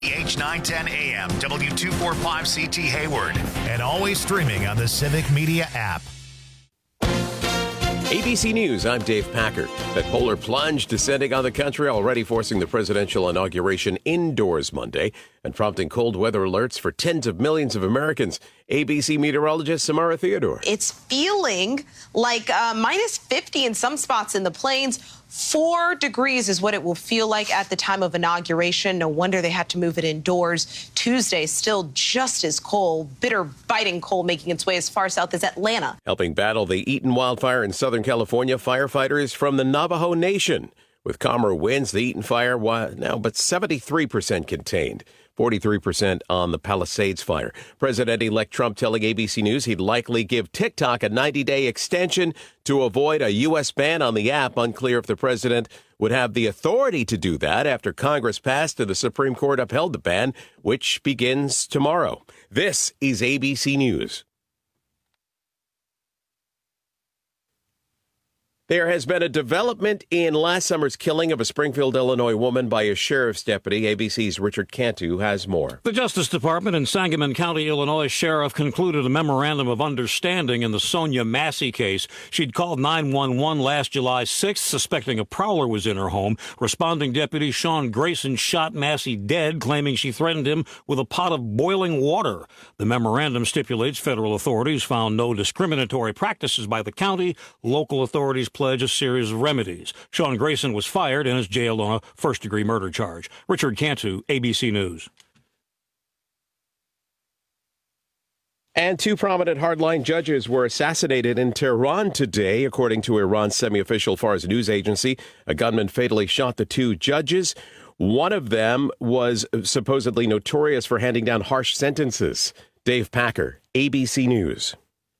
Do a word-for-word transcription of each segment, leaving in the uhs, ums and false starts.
H nine ten A M, W two forty-five C T Hayward, and always streaming on the Civic Media app. A B C News, I'm Dave Packer. That polar plunge descending on the country, already forcing the presidential inauguration indoors Monday and prompting cold weather alerts for tens of millions of Americans. A B C meteorologist Samara Theodore. It's feeling like uh, minus fifty in some spots in the plains. Four degrees is what it will feel like at the time of inauguration. No wonder they had to move it indoors. Tuesday, still just as cold, bitter, biting cold, making its way as far south as Atlanta. Helping battle the Eaton wildfire in Southern California, firefighters from the Navajo Nation. With calmer winds, the Eaton fire now but seventy-three percent contained. forty-three percent on the Palisades fire. President-elect Trump telling A B C News he'd likely give TikTok a ninety-day extension to avoid a U S ban on the app. Unclear if the president would have the authority to do that after Congress passed and the Supreme Court upheld the ban, which begins tomorrow. This is A B C News. There has been a development in last summer's killing of a Springfield, Illinois woman by a sheriff's deputy. A B C's Richard Cantu has more. The Justice Department and Sangamon County, Illinois sheriff concluded a memorandum of understanding in the Sonia Massey case. She'd called nine one one last July sixth, suspecting a prowler was in her home. Responding deputy Sean Grayson shot Massey dead, claiming she threatened him with a pot of boiling water. The memorandum stipulates federal authorities found no discriminatory practices by the county. Local authorities pledge a series of remedies. Sean Grayson was fired and is jailed on a first-degree murder charge. Richard Cantu, A B C News. And two prominent hardline judges were assassinated in Tehran today, according to Iran's semi-official Fars news agency. A gunman fatally shot the two judges. One of them was supposedly notorious for handing down harsh sentences. Dave Packer, A B C News.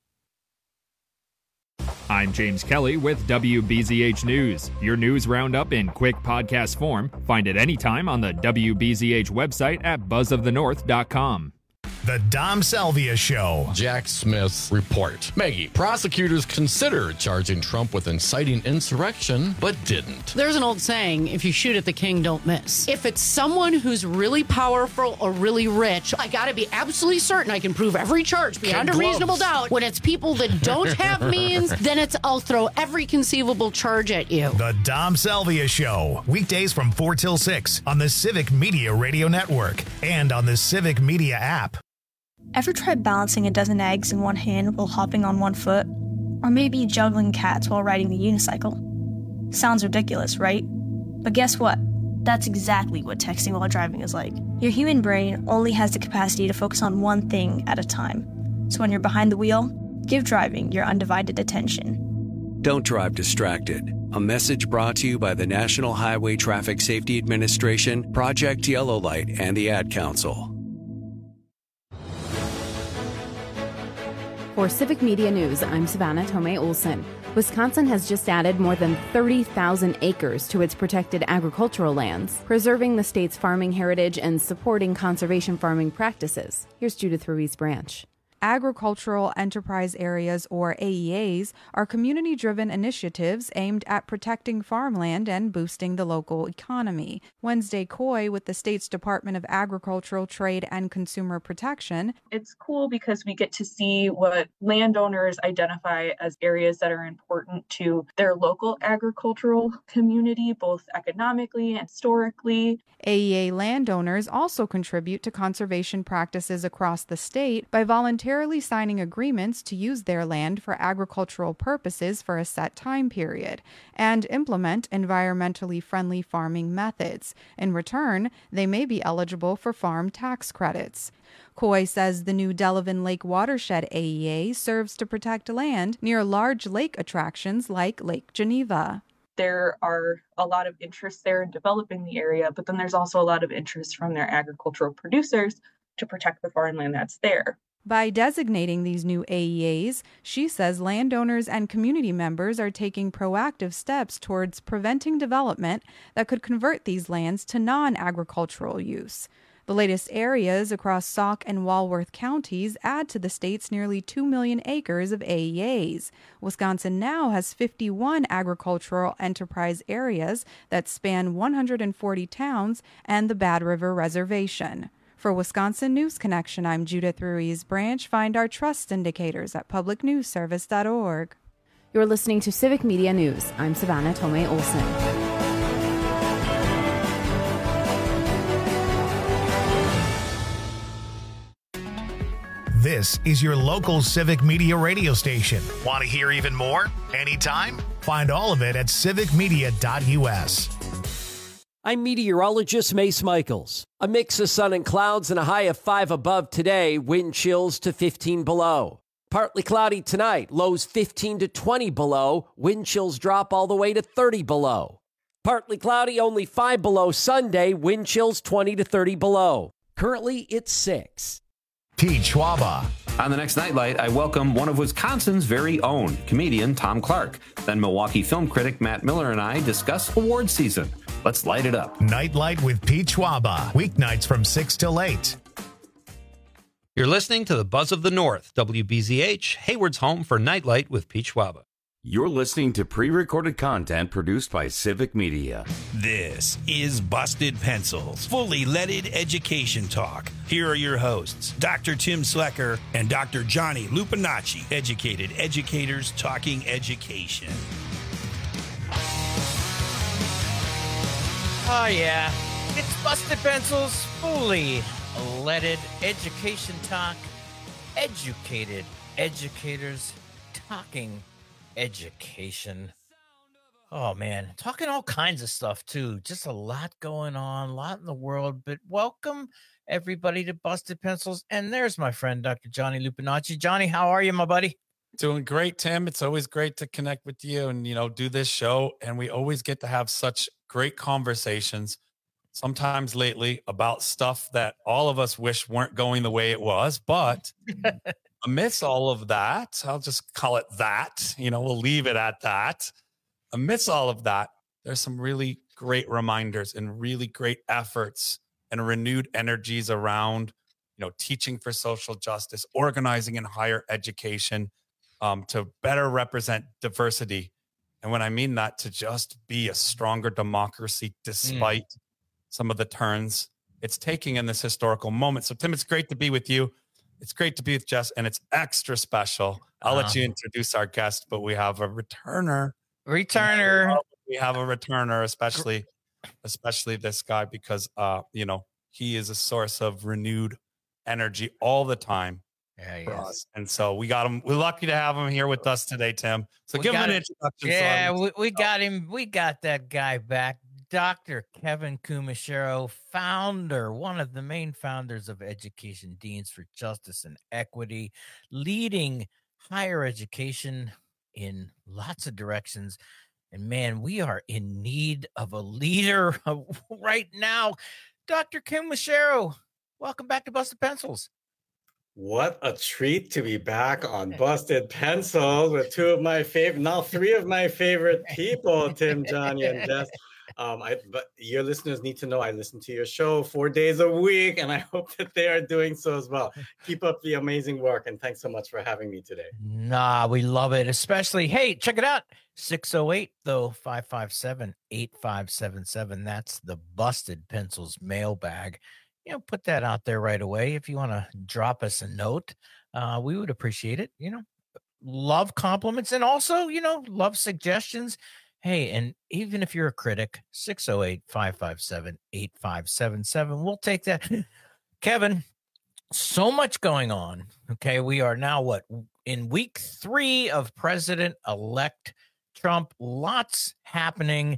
I'm James Kelly with W B Z H News. Your news roundup in quick podcast form. Find it anytime on the W B Z H website at buzz of the north dot com. The Dom Salvia Show. Jack Smith's report. Maggie, prosecutors considered charging Trump with inciting insurrection, but didn't. There's an old saying, if you shoot at the king, don't miss. If it's someone who's really powerful or really rich, I gotta be absolutely certain I can prove every charge beyond Kid a gloves. reasonable doubt. When it's people that don't have means, then it's I'll throw every conceivable charge at you. The Dom Salvia Show. Weekdays from four till six on the Civic Media Radio Network and on the Civic Media app. Ever tried balancing a dozen eggs in one hand while hopping on one foot? Or maybe juggling cats while riding the unicycle? Sounds ridiculous, right? But guess what? That's exactly what texting while driving is like. Your human brain only has the capacity to focus on one thing at a time. So when you're behind the wheel, give driving your undivided attention. Don't drive distracted. A message brought to you by the National Highway Traffic Safety Administration, Project Yellow Light, and the Ad Council. For Civic Media News, I'm Savannah Tomei Olson. Wisconsin has just added more than thirty thousand acres to its protected agricultural lands, preserving the state's farming heritage and supporting conservation farming practices. Here's Judith Ruiz-Branch. Agricultural Enterprise Areas, or A E As, are community-driven initiatives aimed at protecting farmland and boosting the local economy. Wednesday Coy with the state's Department of Agricultural, Trade, and Consumer Protection. It's cool because we get to see what landowners identify as areas that are important to their local agricultural community, both economically and historically. A E A landowners also contribute to conservation practices across the state by volunteering signing agreements to use their land for agricultural purposes for a set time period and implement environmentally friendly farming methods. In return, they may be eligible for farm tax credits. Coy says the new Delavan Lake Watershed A E A serves to protect land near large lake attractions like Lake Geneva. There are a lot of interest there in developing the area, but then there's also a lot of interest from their agricultural producers to protect the farmland that's there. By designating these new A E As, she says landowners and community members are taking proactive steps towards preventing development that could convert these lands to non-agricultural use. The The latest areas across Sauk and Walworth counties add to the state's nearly two million acres of A E As. Wisconsin now has fifty-one agricultural enterprise areas that span one hundred forty towns and the Bad River Reservation. For Wisconsin News Connection, I'm Judith Ruiz Branch. Find our trust indicators at public news service dot org. You're listening to Civic Media News. I'm Savannah Tomei Olson. This is your local Civic Media radio station. Want to hear even more? Anytime? Find all of it at civic media dot u s. I'm meteorologist Mace Michaels. A mix of sun and clouds and a high of five above today, wind chills to fifteen below. Partly cloudy tonight, lows fifteen to twenty below, wind chills drop all the way to thirty below. Partly cloudy, only five below Sunday, wind chills twenty to thirty below. Currently, it's six. Pete Schwaba. On the next Nightlight, I welcome one of Wisconsin's very own, comedian Tom Clark. Then Milwaukee film critic Matt Miller and I discuss award season. Let's light it up. Nightlight with Pete Schwaba. Weeknights from six till eight. You're listening to the Buzz of the North, W B Z H, Hayward's home for Nightlight with Pete Schwaba. You're listening to pre-recorded content produced by Civic Media. This is Busted Pencils, fully leaded education talk. Here are your hosts, Doctor Tim Slecker and Doctor Johnny Lupinacci, educated educators talking education. Oh, yeah. It's Busted Pencils, fully leaded education talk. Educated educators talking education. Oh, man. Talking all kinds of stuff, too. Just a lot going on, a lot in the world. But welcome, everybody, to Busted Pencils. And there's my friend, Doctor Johnny Lupinacci. Johnny, how are you, my buddy? Doing great, Tim. It's always great to connect with you and, you know, do this show. And we always get to have such great conversations, sometimes lately, about stuff that all of us wish weren't going the way it was. But amidst all of that, I'll just call it that, you know, we'll leave it at that. Amidst all of that, there's some really great reminders and really great efforts and renewed energies around, you know, teaching for social justice, organizing in higher education, um, to better represent diversity. And when I mean that, to just be a stronger democracy despite mm. some of the turns it's taking in this historical moment. So, Tim, it's great to be with you. It's great to be with Jess, and it's extra special. I'll uh-huh. let you introduce our guest, but we have a returner. Returner. We have a returner, especially, especially this guy, because uh, you know, he is a source of renewed energy all the time. Yeah, he for is. us. And so we got him. We're lucky to have him here with us today, Tim. So we give him an him. introduction. Yeah, so we, we got him. We got that guy back. Doctor Kevin Kumashiro, founder, one of the main founders of Education Deans for Justice and Equity, leading higher education in lots of directions. And man, we are in need of a leader right now. Doctor Kumashiro, welcome back to Busted Pencils. What a treat to be back on Busted Pencils with two of my favorite, now three of my favorite people, Tim, Johnny, and Jess. Um, I, but your listeners need to know I listen to your show four days a week, and I hope that they are doing so as well. Keep up the amazing work, and thanks so much for having me today. Nah, we love it, especially, hey, check it out, six oh eight, though, five five seven, eight five seven seven. That's the Busted Pencils mailbag. You know, put that out there right away. If you want to drop us a note, uh, we would appreciate it. You know, love compliments, and also, you know, love suggestions. Hey, and even if you're a critic, six oh eight, five five seven, eight five seven seven. We'll take that. Kevin, so much going on. Okay, we are now, what, in week three of President-elect Trump. Lots happening.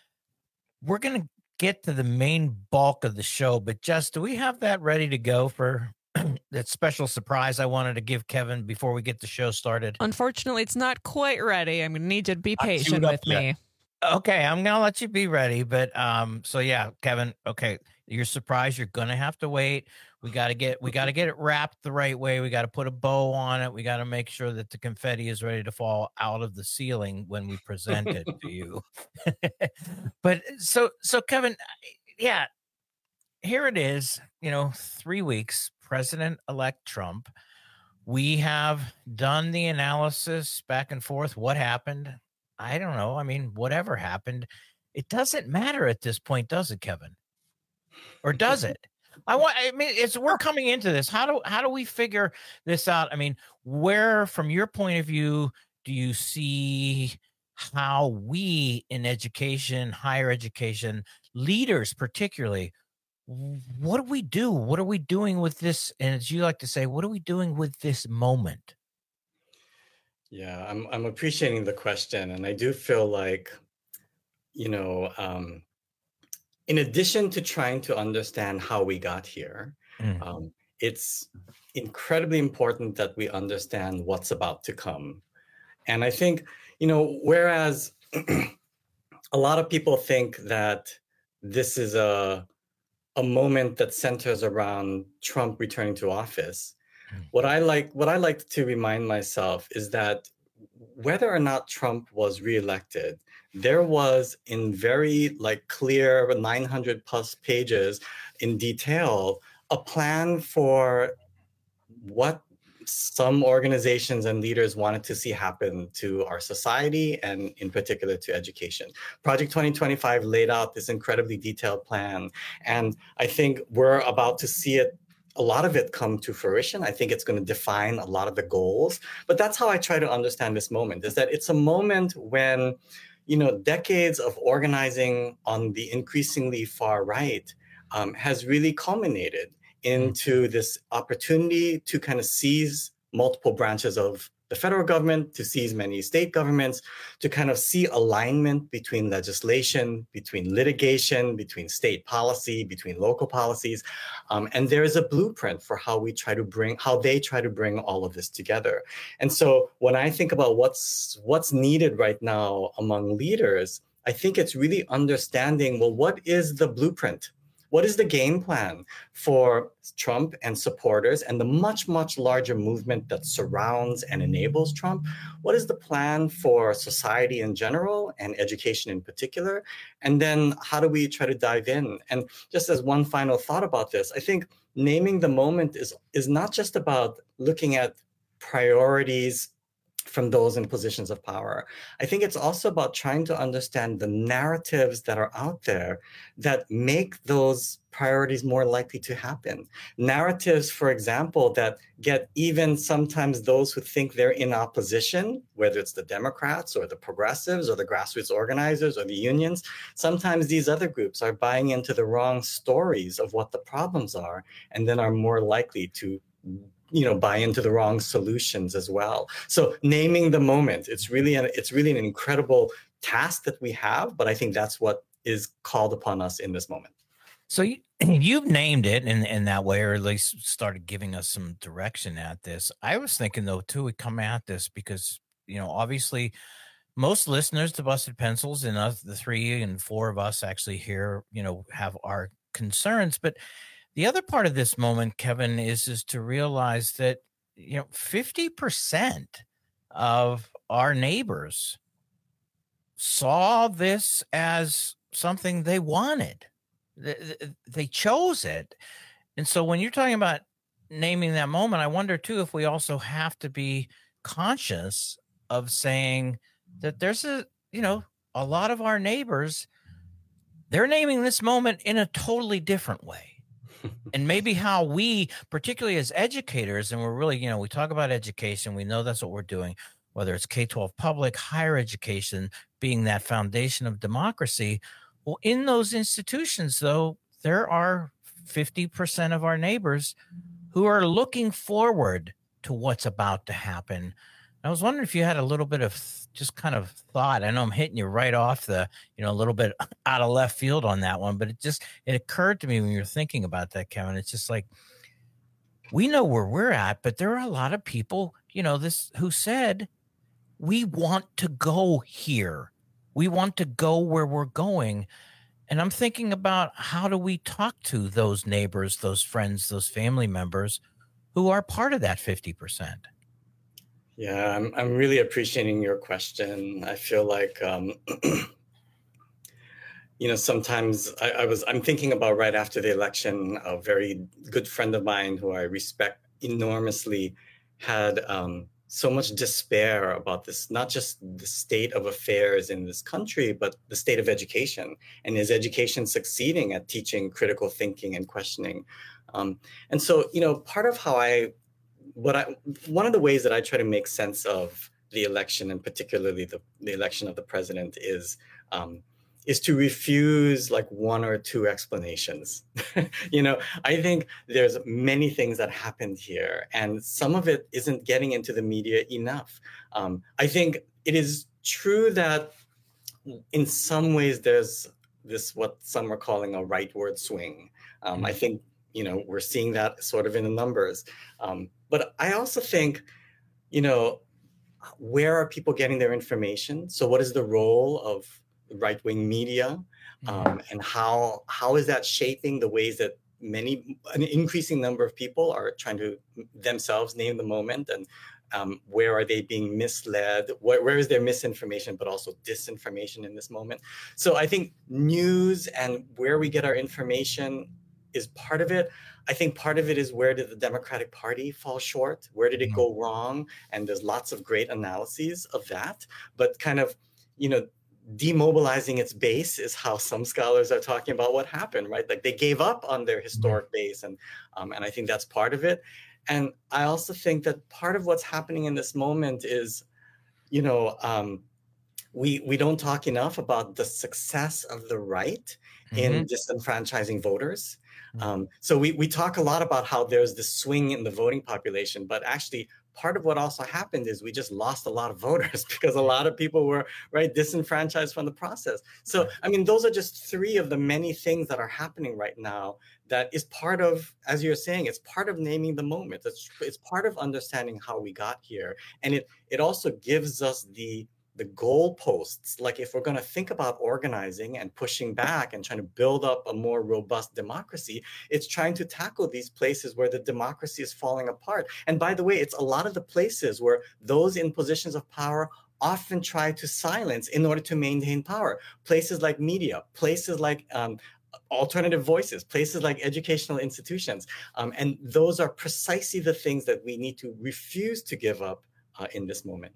We're going to get to the main bulk of the show, but Jess, do we have that ready to go for that special surprise I wanted to give Kevin before we get the show started? Unfortunately, it's not quite ready. I'm going to need you to be patient with me. Okay, I'm going to let you be ready. But um, so yeah, Kevin, okay, you're surprised. You're going to have to wait. We got to get we got to get it wrapped the right way. We got to put a bow on it. We got to make sure that the confetti is ready to fall out of the ceiling when we present it to you. But so so Kevin, yeah, here it is, you know, three weeks, President-elect Trump. We have done the analysis back and forth. What happened? I don't know. I mean, whatever happened, it doesn't matter at this point, does it, Kevin? Or does it? I want. I mean, it's we're coming into this. How do how do we figure this out? I mean, where, from your point of view, do you see how we in education, higher education, leaders particularly, what do we do? What are we doing with this? And as you like to say, what are we doing with this moment? Yeah, I'm I'm appreciating the question, and I do feel like, you know, um, in addition to trying to understand how we got here, mm. um, it's incredibly important that we understand what's about to come. And I think, you know, whereas a lot of people think that this is a a moment that centers around Trump returning to office, mm. what I like what I like to remind myself is that whether or not Trump was reelected, there was in very like clear nine hundred plus pages in detail a plan for what some organizations and leaders wanted to see happen to our society and in particular to education. Project twenty twenty-five laid out this incredibly detailed plan. And I think we're about to see it, a lot of it come to fruition. I think it's going to define a lot of the goals. But that's how I try to understand this moment, is that it's a moment when, you know, decades of organizing on the increasingly far right um, has really culminated into this opportunity to kind of seize multiple branches of the federal government, to seize many state governments, to kind of see alignment between legislation, between litigation, between state policy, between local policies. Um, and there is a blueprint for how we try to bring, how they try to bring all of this together. And so when I think about what's what's needed right now among leaders, I think it's really understanding, well, what is the blueprint? What is the game plan for Trump and supporters and the much, much larger movement that surrounds and enables Trump? What is the plan for society in general and education in particular? And then how do we try to dive in? And just as one final thought about this, I think naming the moment is, is not just about looking at priorities from those in positions of power. I think it's also about trying to understand the narratives that are out there that make those priorities more likely to happen. Narratives, for example, that get even sometimes those who think they're in opposition, whether it's the Democrats or the progressives or the grassroots organizers or the unions, sometimes these other groups are buying into the wrong stories of what the problems are and then are more likely to you know, buy into the wrong solutions as well. So naming the moment, it's really an, it's really an incredible task that we have, but I think that's what is called upon us in this moment. So you, you've named it in, in that way, or at least started giving us some direction at this. I was thinking, though, too, we come at this because, you know, obviously most listeners to Busted Pencils and us, the three and four of us actually here, you know, have our concerns, but the other part of this moment, Kevin, is, is to realize that, you know, fifty percent of our neighbors saw this as something they wanted. They, they chose it. And so when you're talking about naming that moment, I wonder, too, if we also have to be conscious of saying that there's a, you know, a lot of our neighbors, they're naming this moment in a totally different way. And maybe how we, particularly as educators, and we're really, you know, we talk about education, we know that's what we're doing, whether it's K twelve public, higher education being that foundation of democracy. Well, in those institutions, though, there are fifty percent of our neighbors who are looking forward to what's about to happen. I was wondering if you had a little bit of just kind of thought. I know I'm hitting you right off the, you know, a little bit out of left field on that one, but it just, it occurred to me when you're thinking about that, Kevin. It's just like, we know where we're at, but there are a lot of people, you know, this who said, we want to go here. We want to go where we're going. And I'm thinking about, how do we talk to those neighbors, those friends, those family members who are part of that fifty percent? Yeah, I'm I'm really appreciating your question. I feel like, um, you know, sometimes I, I was, I'm thinking about right after the election, a very good friend of mine who I respect enormously had um, so much despair about this, not just the state of affairs in this country, but the state of education, and is education succeeding at teaching critical thinking and questioning? Um, and so, you know, part of how I, what I, one of the ways that I try to make sense of the election, and particularly the, the election of the president, is um, is to refuse like one or two explanations. You know, I think there's many things that happened here, and some of it isn't getting into the media enough. Um, I think it is true that in some ways there's this, what some are calling a rightward swing. Um, I think, you know, we're seeing that sort of in the numbers. Um, but I also think, you know, where are people getting their information? So what is the role of right-wing media, um, and how how is that shaping the ways that many, an increasing number of people are trying to themselves name the moment, and um, where are they being misled? Where, where is there misinformation, but also disinformation in this moment? So I think news and where we get our information is part of it. I think part of it is, where did the Democratic Party fall short? Where did it go wrong? And there's lots of great analyses of that, but kind of, you know, demobilizing its base is how some scholars are talking about what happened, right? Like they gave up on their historic base, and um, and I think that's part of it. And I also think that part of what's happening in this moment is, you know, um, we we don't talk enough about the success of the right in Mhm. disenfranchising voters. Um, so we we talk a lot about how there's this swing in the voting population, but actually part of what also happened is we just lost a lot of voters because a lot of people were, right, disenfranchised from the process. So, I mean, those are just three of the many things that are happening right now that is part of, as you're saying, it's part of naming the moment. It's, it's part of understanding how we got here. And it, it also gives us the the goalposts. Like if we're going to think about organizing and pushing back and trying to build up a more robust democracy, it's trying to tackle these places where the democracy is falling apart. And by the way, it's a lot of the places where those in positions of power often try to silence in order to maintain power. Places like media, places like um, alternative voices, places like educational institutions. Um, and those are precisely the things that we need to refuse to give up uh, in this moment.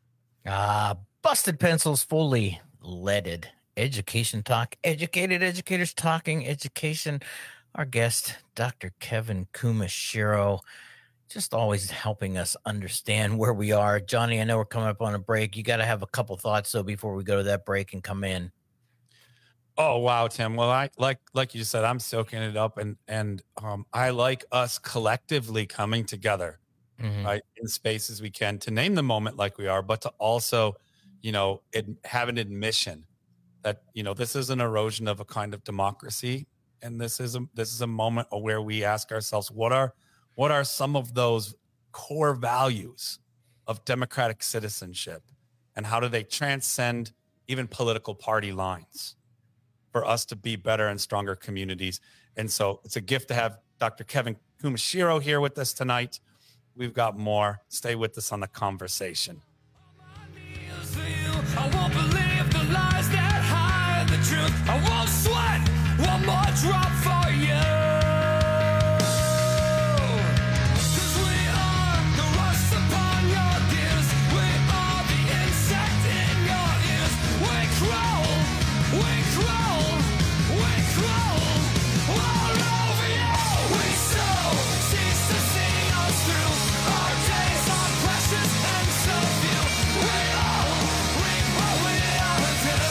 Ah, Busted Pencils, fully leaded. Education talk, educated educators talking education. Our guest, Doctor Kevin Kumashiro, just always helping us understand where we are. Johnny, I know we're coming up on a break. You got to have a couple thoughts, though, before we go to that break and come in. Oh, wow, Tim. Well, I like like you said, I'm soaking it up, and and um, I like us collectively coming together, Mhm. right, in spaces we can to name the moment like we are, but to also, you know, it, have an admission that, you know, this is an erosion of a kind of democracy, and this is a this is a moment where we ask ourselves, what are what are some of those core values of democratic citizenship, and how do they transcend even political party lines for us to be better and stronger communities? And so it's a gift to have Doctor Kevin Kumashiro here with us tonight. We've got more. Stay with us on the conversation. I won't believe the lies that hide the truth. I won't sweat one more drop for you. 'Cause we are the rust upon your gears. We are the insect in your ears. We crawl, we crawl, we crawl all over you. We so cease to see us through. Our days are precious and so few. We all reap what we are due.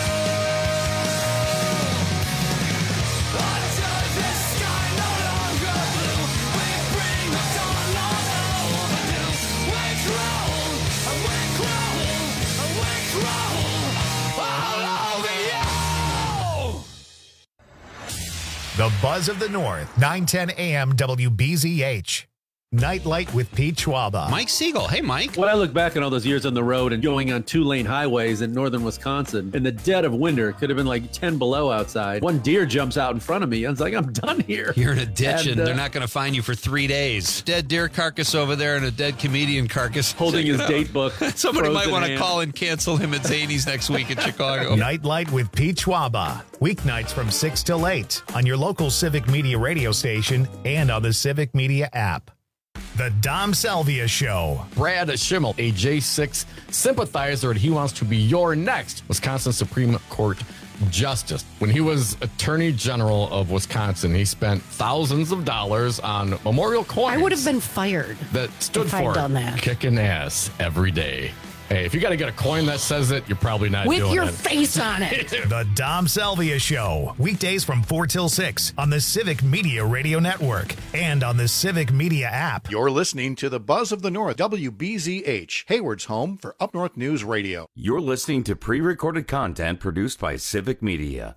Until the sky no longer blue, we bring the dawn on overdue. We crawl, and we crawl, and we crawl all over you. The Buzz of the North, nine ten A M W B Z H. Nightlight with Pete Schwaba. Mike Siegel. Hey, Mike. When I look back on all those years on the road and going on two-lane highways in northern Wisconsin, in the dead of winter, it could have been like ten below outside. One deer jumps out in front of me. I was like, I'm done here. You're in a ditch, and, And, uh, they're not going to find you for three days. Dead deer carcass over there and a dead comedian carcass. Holding Check his it out. date book. Somebody might frozen want to hand. call and cancel him at Zany's next week in Chicago. Nightlight with Pete Schwaba. Weeknights from six till eight on your local Civic Media radio station and on the Civic Media app. The Dom Salvia Show. Brad Schimmel, a J six sympathizer, and he wants to be your next Wisconsin Supreme Court Justice. When he was Attorney General of Wisconsin, he spent thousands of dollars on memorial coins. I would have been fired that stood if I'd for done that. kicking ass every day. Hey, if you got to get a coin that says it, you're probably not With doing your it. face on it. The Dom Salvia Show. Weekdays from four till six on the Civic Media Radio Network and on the Civic Media app. You're listening to the Buzz of the North, W B Z H, Hayward's home for Up North News Radio. You're listening to pre-recorded content produced by Civic Media.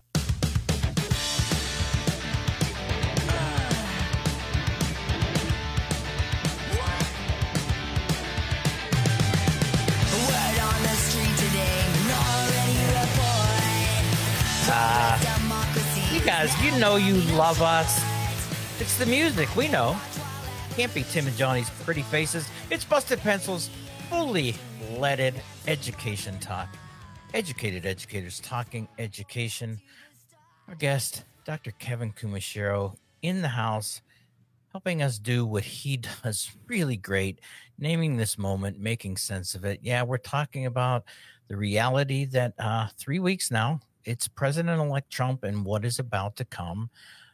Uh, you guys, you know you love us. It's the music, we know. Can't be Tim and Johnny's pretty faces. It's Busted Pencil's fully leaded education talk. Educated educators talking education. Our guest, Doctor Kevin Kumashiro, in the house, helping us do what he does really great, naming this moment, making sense of it. Yeah, we're talking about the reality that uh, three weeks now, it's President-elect Trump and what is about to come.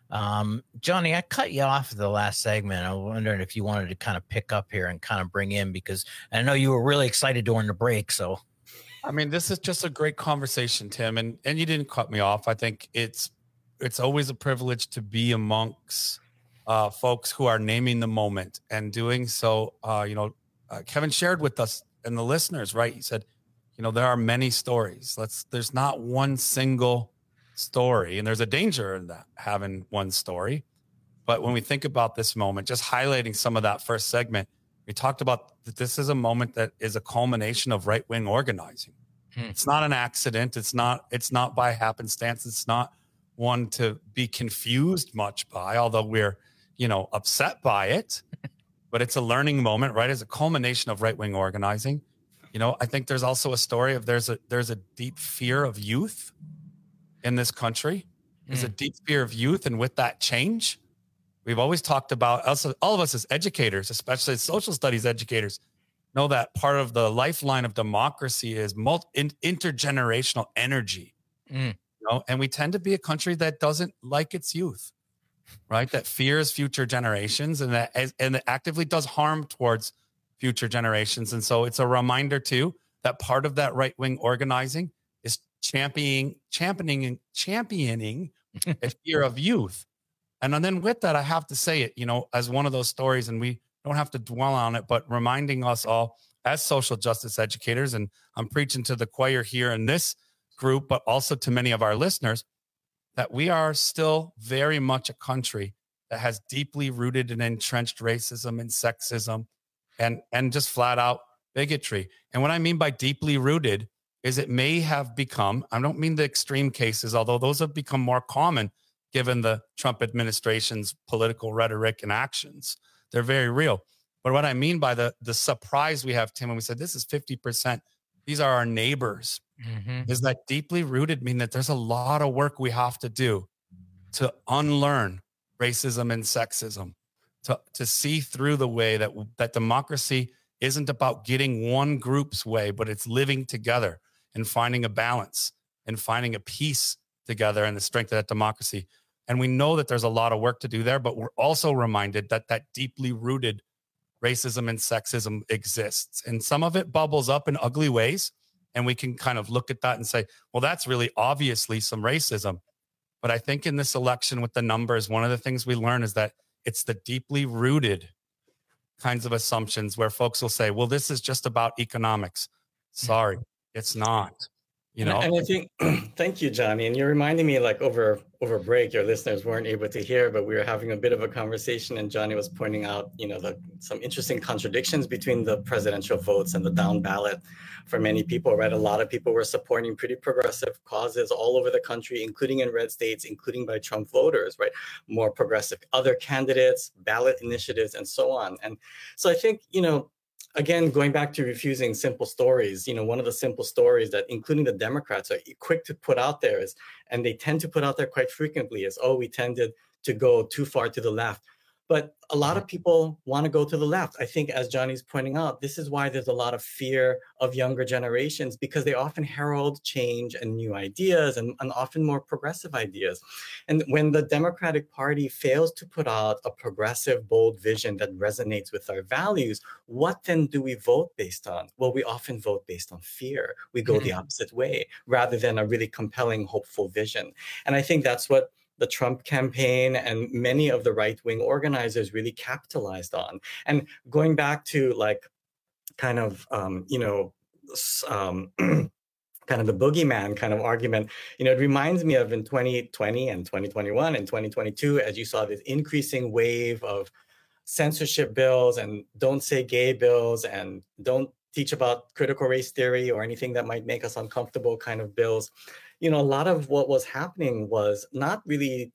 Um, Johnny, I cut you off the last segment. I was wondering if you wanted to kind of pick up here and kind of bring in, because I know you were really excited during the break. So, I mean, this is just a great conversation, Tim, and and you didn't cut me off. I think it's it's always a privilege to be amongst uh, folks who are naming the moment and doing so. Uh, you know, uh, Kevin shared with us and the listeners, right? He said, you know, there are many stories. Let's. There's not one single story, and there's a danger in that, having one story. But when we think about this moment, just highlighting some of that first segment, we talked about that this is a moment that is a culmination of right-wing organizing. Hmm. It's not an accident. It's not. It's not by happenstance. It's not one to be confused much by, although we're, you know, upset by it. But it's a learning moment, right? It's a culmination of right-wing organizing. You know, I think there's also a story of there's a there's a deep fear of youth in this country. There's mm. a deep fear of youth, and with that change, we've always talked about us, all of us as educators, especially as social studies educators, know that part of the lifeline of democracy is multi, in, intergenerational energy. Mm. You know, and we tend to be a country that doesn't like its youth, right? That fears future generations, and that and that actively does harm towards future generations. And so it's a reminder too that part of that right-wing organizing is championing, championing, and championing a fear of youth. And then with that, I have to say it, you know, as one of those stories, and we don't have to dwell on it, but reminding us all as social justice educators, and I'm preaching to the choir here in this group, but also to many of our listeners, that we are still very much a country that has deeply rooted and entrenched racism and sexism and and just flat out bigotry. And what I mean by deeply rooted is it may have become, I don't mean the extreme cases, although those have become more common given the Trump administration's political rhetoric and actions. They're very real. But what I mean by the, the surprise we have, Tim, when we said this is fifty percent, these are our neighbors, mm-hmm. is that deeply rooted mean that there's a lot of work we have to do to unlearn racism and sexism. To, to see through the way that that democracy isn't about getting one group's way, but it's living together and finding a balance and finding a peace together and the strength of that democracy. And we know that there's a lot of work to do there, but we're also reminded that that deeply rooted racism and sexism exists. And some of it bubbles up in ugly ways. And we can kind of look at that and say, well, that's really obviously some racism. But I think in this election with the numbers, one of the things we learn is that it's the deeply rooted kinds of assumptions where folks will say, well, this is just about economics. Sorry, it's not. You know, and I think, thank you, Johnny. And you're reminding me, like over over break, your listeners weren't able to hear, but we were having a bit of a conversation, and Johnny was pointing out, you know, the, some interesting contradictions between the presidential votes and the down ballot for many people, right? A lot of people were supporting pretty progressive causes all over the country, including in red states, including by Trump voters, right? More progressive other candidates, ballot initiatives, and so on. And so I think, you know, again, going back to refusing simple stories, you know, one of the simple stories that including the Democrats are quick to put out there is, and they tend to put out there quite frequently, is, oh, we tended to go too far to the left. But a lot of people want to go to the left. I think, as Johnny's pointing out, this is why there's a lot of fear of younger generations, because they often herald change and new ideas and, and often more progressive ideas. And when the Democratic Party fails to put out a progressive, bold vision that resonates with our values, what then do we vote based on? Well, we often vote based on fear. We go mm-hmm. the opposite way rather than a really compelling, hopeful vision. And I think that's what the Trump campaign and many of the right-wing organizers really capitalized on. And going back to like kind of, um, you know, um, kind of the boogeyman kind of argument, you know, it reminds me of in twenty twenty and twenty twenty-one and twenty twenty-two, as you saw this increasing wave of censorship bills and don't say gay bills and don't teach about critical race theory or anything that might make us uncomfortable kind of bills. You know, a lot of what was happening was not really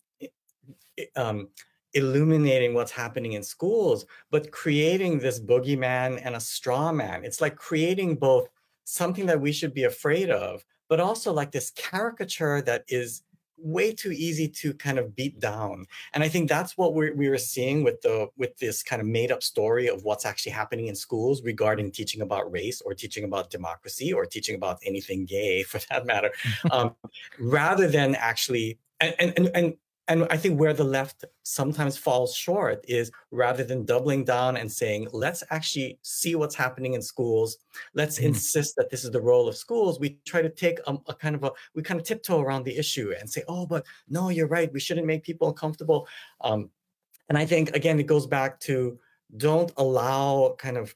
um, illuminating what's happening in schools, but creating this boogeyman and a straw man. It's like creating both something that we should be afraid of, but also like this caricature that is way too easy to kind of beat down. And I think that's what we're, we were seeing with the with this kind of made up story of what's actually happening in schools regarding teaching about race or teaching about democracy or teaching about anything gay for that matter, um, rather than actually, and, and, and, and I think where the left sometimes falls short is rather than doubling down and saying, let's actually see what's happening in schools. Let's mm. insist that this is the role of schools. We try to take a, a kind of a, we kind of tiptoe around the issue and say, oh, but no, you're right. We shouldn't make people uncomfortable. Um, and I think, again, it goes back to don't allow kind of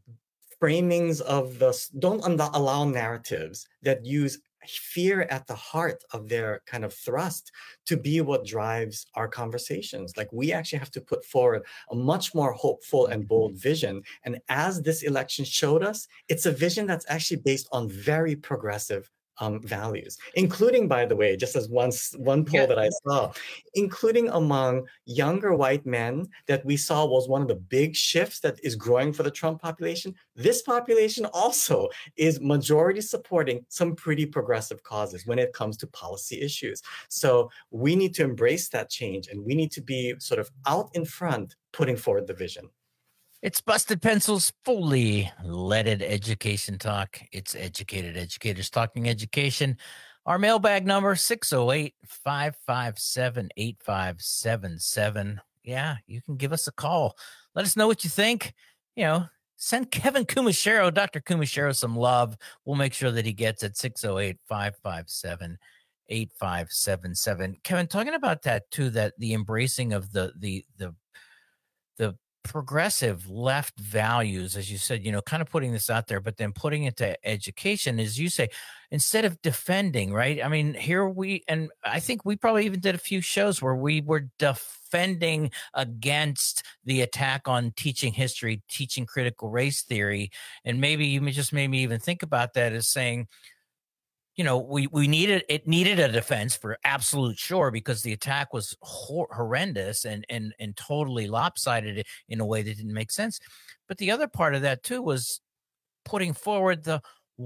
framings of the, don't allow narratives that use fear at the heart of their kind of thrust to be what drives our conversations. Like we actually have to put forward a much more hopeful and bold vision. And as this election showed us, it's a vision that's actually based on very progressive Um, values, including, by the way, just as one, one poll yeah. that I saw, including among younger white men that we saw was one of the big shifts that is growing for the Trump population. This population also is majority supporting some pretty progressive causes when it comes to policy issues. So we need to embrace that change and we need to be sort of out in front, putting forward the vision. It's Busted Pencils, fully leaded education talk. It's educated educators talking education. Our mailbag number, six oh eight, five five seven, eight five seven seven. Yeah, you can give us a call. Let us know what you think. You know, send Kevin Kumashiro, Doctor Kumashiro, some love. We'll make sure that he gets it. six oh eight, five five seven, eight five seven seven. Kevin, talking about that too, that the embracing of the the the the progressive left values, as you said, you know, kind of putting this out there, but then putting it to education, as you say, instead of defending, right? I mean, here we, and I think we probably even did a few shows where we were defending against the attack on teaching history, teaching critical race theory. And maybe you just made me even think about that as saying, you know, we, we needed, it needed a defense for absolute sure, because the attack was hor- horrendous and, and, and totally lopsided in a way that didn't make sense. But the other part of that too was putting forward the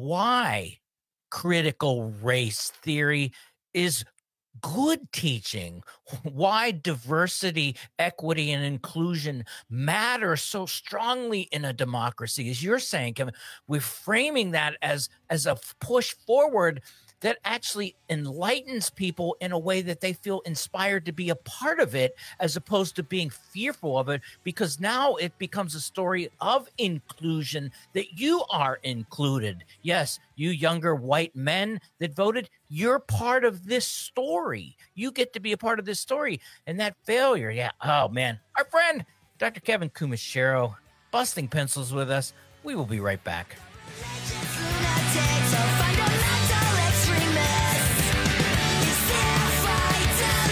why critical race theory is good teaching, why diversity, equity, and inclusion matter so strongly in a democracy. As you're saying, Kevin, we're framing that as, as a push forward that actually enlightens people in a way that they feel inspired to be a part of it, as opposed to being fearful of it, because now it becomes a story of inclusion, that you are included. Yes, you younger white men that voted, you're part of this story. You get to be a part of this story. And that failure, yeah, oh man. Our friend, Doctor Kevin Kumashiro, busting pencils with us. We will be right back. Find a mental extremist. Is there a fight?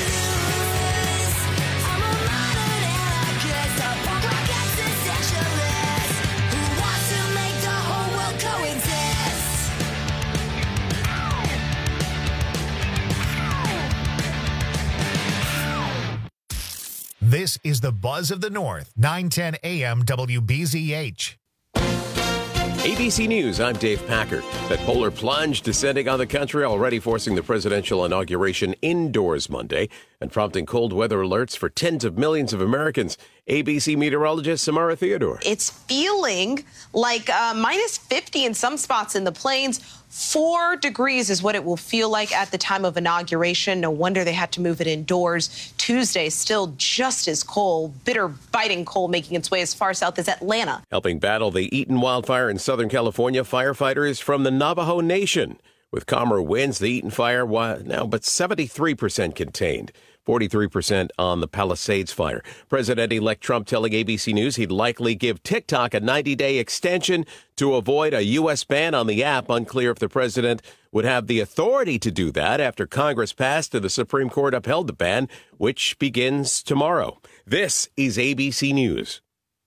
This is the Buzz of the North, nine ten A M W B Z H. A B C News, I'm Dave Packard. That polar plunge descending on the country, already forcing the presidential inauguration indoors Monday and prompting cold weather alerts for tens of millions of Americans. A B C meteorologist Samara Theodore. It's feeling like uh, minus fifty in some spots in the plains. Four degrees is what it will feel like at the time of inauguration. No wonder they had to move it indoors. Tuesday, still just as cold, bitter, biting cold, making its way as far south as Atlanta. Helping battle the Eaton wildfire in Southern California, firefighters from the Navajo Nation. With calmer winds, the Eaton fire was now but seventy-three percent contained. forty-three percent on the Palisades fire. President-elect Trump telling A B C News he'd likely give TikTok a ninety-day extension to avoid a U S ban on the app. Unclear if the president would have the authority to do that after Congress passed and the Supreme Court upheld the ban, which begins tomorrow. This is A B C News.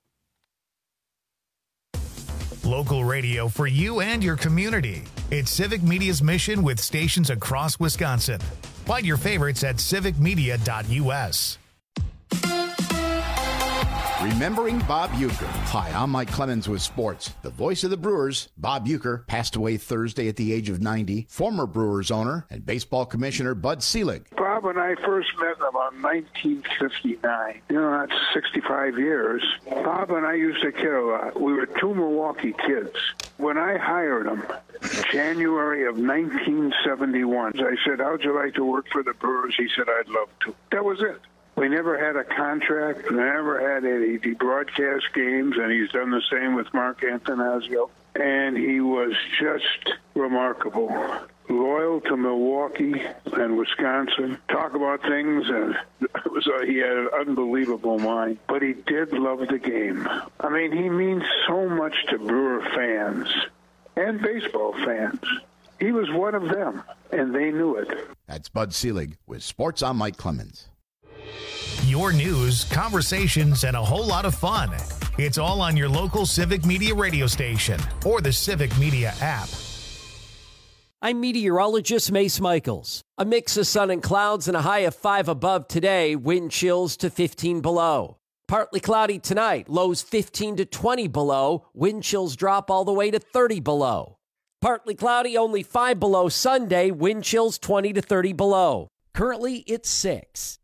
Local radio for you and your community. It's Civic Media's mission with stations across Wisconsin. Find your favorites at civic media dot U S. Remembering Bob Uecker. Hi, I'm Mike Clemens with sports. The voice of the Brewers, Bob Uecker, passed away Thursday at the age of ninety. Former Brewers owner and baseball commissioner Bud Selig. Bob and I first met in about nineteen fifty-nine. You know, that's sixty-five years. Bob and I used to kid a lot. We were two Milwaukee kids. When I hired him, January of nineteen seventy-one, I said, how'd you like to work for the Brewers? He said, I'd love to. That was it. We never had a contract, never had any. He broadcast games, and he's done the same with Mark Antanasio. And he was just remarkable. Loyal to Milwaukee and Wisconsin. Talk about things, and it was a, he had an unbelievable mind. But he did love the game. I mean, he means so much to Brewer fans and baseball fans. He was one of them, and they knew it. That's Bud Selig with Sports. I'm Mike Clemens. Your news, conversations, and a whole lot of fun. It's all on your local Civic Media radio station or the Civic Media app. I'm meteorologist Mace Michaels. A mix of sun and clouds and a high of five above today, wind chills to fifteen below. Partly cloudy tonight, lows fifteen to twenty below, wind chills drop all the way to thirty below. Partly cloudy, only five below Sunday, wind chills twenty to thirty below. Currently, it's six.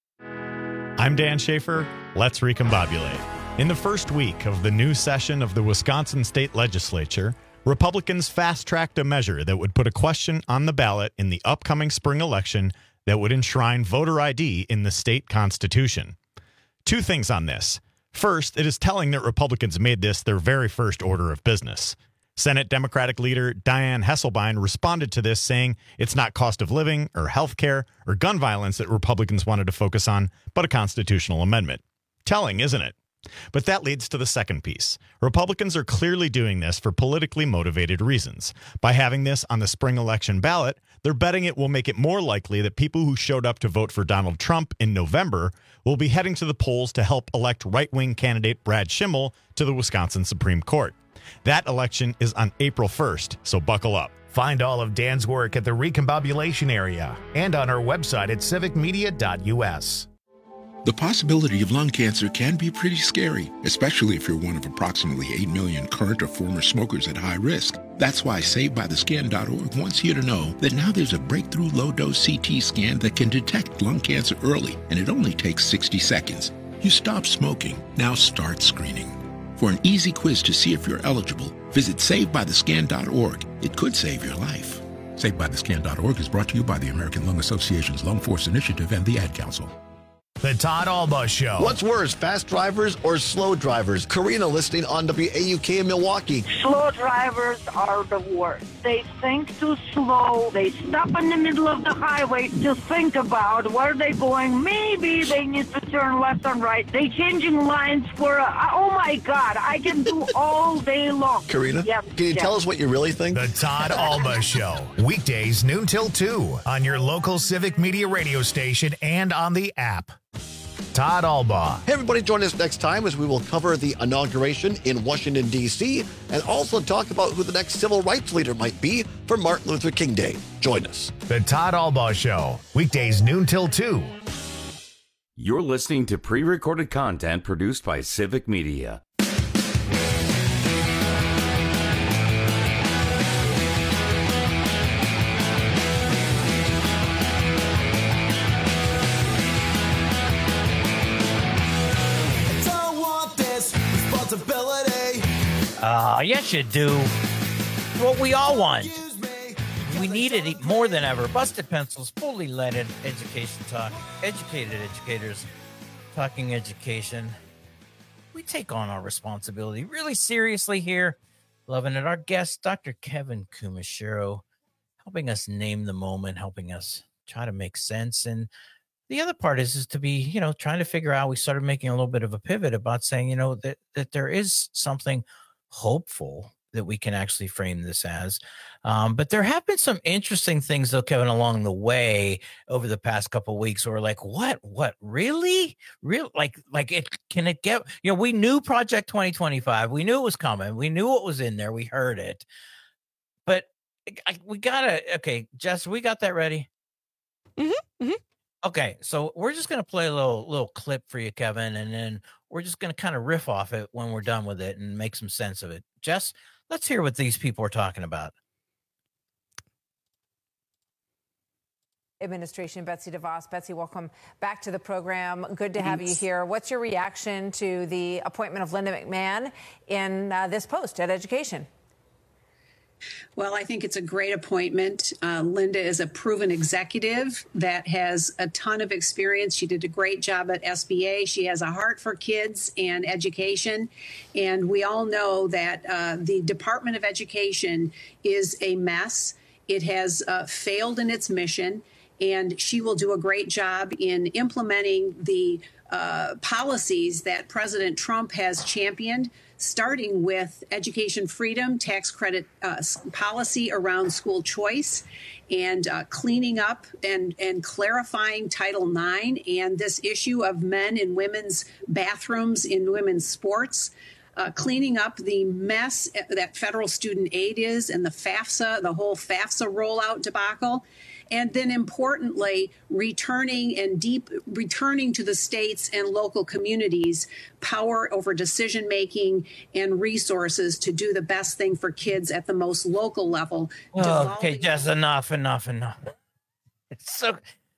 I'm Dan Schaefer. Let's recombobulate. In the first week of the new session of the Wisconsin State Legislature, Republicans fast-tracked a measure that would put a question on the ballot in the upcoming spring election that would enshrine voter I D in the state constitution. Two things on this. First, it is telling that Republicans made this their very first order of business. Senate Democratic leader Dianne Hesselbein responded to this, saying it's not cost of living or health care or gun violence that Republicans wanted to focus on, but a constitutional amendment. Telling, isn't it? But that leads to the second piece. Republicans are clearly doing this for politically motivated reasons. By having this on the spring election ballot, they're betting it will make it more likely that people who showed up to vote for Donald Trump in November will be heading to the polls to help elect right-wing candidate Brad Schimmel to the Wisconsin Supreme Court. That election is on April first, so buckle up. Find all of Dan's work at the Recombobulation area and on our website at civic media dot U S. The possibility of lung cancer can be pretty scary, especially if you're one of approximately eight million current or former smokers at high risk. That's why Saved By The Scan dot org wants you to know that now there's a breakthrough low-dose C T scan that can detect lung cancer early, and it only takes sixty seconds. You stop smoking, now start screening. For an easy quiz to see if you're eligible, visit Saved By The Scan dot org. It could save your life. Saved By The Scan dot org is brought to you by the American Lung Association's Lung Force Initiative and the Ad Council. The Todd Alba Show. What's worse, fast drivers or slow drivers? Karina listening on W A U K in Milwaukee. Slow drivers are the worst. They think too slow. They stop in the middle of the highway to think about where they're going. Maybe they need to turn left and right. They changing lines for, a, oh my God, I can do all day long. Karina, yep, can you yep. tell us what you really think? The Todd Alba Show. Weekdays noon till two on your local Civic Media radio station and on the app. Todd Alba. Hey, everybody, join us next time as we will cover the inauguration in Washington, D C, and also talk about who the next civil rights leader might be for Martin Luther King Day. Join us. The Todd Alba Show. Weekdays noon till two You're listening to pre-recorded content produced by Civic Media. Don't want this responsibility. Ah, yes, you do. What we all want. We need it more than ever. Busted Pencils, fully leaded education talk. Educated educators talking education. We take on our responsibility really seriously here. Loving it. Our guest, Doctor Kevin Kumashiro, helping us name the moment, helping us try to make sense. And the other part is, is to be, you know, trying to figure out, we started making a little bit of a pivot about saying, you know, that, that there is something hopeful that we can actually frame this as. Um, but there have been some interesting things, though, Kevin, along the way over the past couple of weeks where we're like, what, what, really? Real? Like, like it, can it get, you know, we knew Project twenty twenty-five. We knew it was coming. We knew what was in there. We heard it. But I, we got to, okay, Jess, we got that ready? Mm-hmm, mm-hmm. Okay, so we're just going to play a little little clip for you, Kevin, and then we're just going to kind of riff off it when we're done with it and make some sense of it. Jess, let's hear what these people are talking about. Administration, Betsy DeVos. Betsy, welcome back to the program. Good to have you here. What's your reaction to the appointment of Linda McMahon in uh, this post at Education? Well, I think it's a great appointment. Uh, Linda is a proven executive that has a ton of experience. She did a great job at S B A. She has a heart for kids and education. And we all know that uh, the Department of Education is a mess. It has uh, failed in its mission, and she will do a great job in implementing the uh, policies that President Trump has championed, starting with education freedom, tax credit uh, policy around school choice, and uh, cleaning up and, and clarifying Title nine and this issue of men and women's bathrooms in women's sports. Uh, cleaning up the mess that federal student aid is and the FAFSA, the whole FAFSA rollout debacle. And then importantly, returning and deep returning to the states and local communities power over decision making and resources to do the best thing for kids at the most local level. Oh, okay, just enough, enough, enough. It's so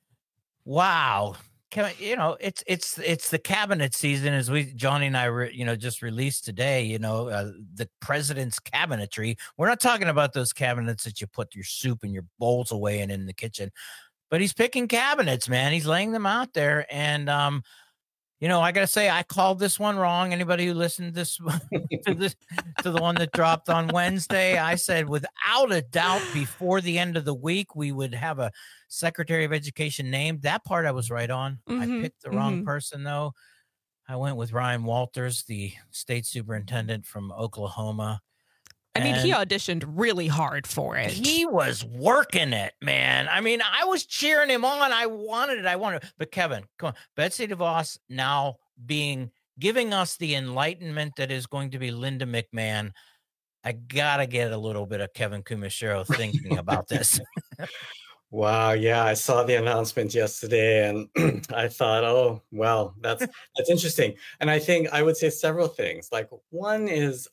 wow. Can, you know, it's it's it's the cabinet season, as we Johnny and I, re, you know, just released today. You know, uh, the president's cabinetry. We're not talking about those cabinets that you put your soup and your bowls away in in the kitchen, but he's picking cabinets, man. He's laying them out there, and um, you know, I gotta say, I called this one wrong. Anybody who listened this to this to the one that dropped on Wednesday, I said without a doubt before the end of the week we would have a Secretary of Education named. That part I was right on. Mm-hmm, I picked the wrong mm-hmm. person, though. I went with Ryan Walters, the state superintendent from Oklahoma. I mean, he And auditioned really hard for it. he was working it, man. I mean, I was cheering him on. I wanted it. I wanted it. But Kevin, come on. Betsy DeVos now being giving us the enlightenment that is going to be Linda McMahon. I gotta get a little bit of Kevin Kumashiro thinking about this. Wow, yeah, I saw the announcement yesterday and I thought, oh, well, that's that's interesting. And I think I would say several things. Like one is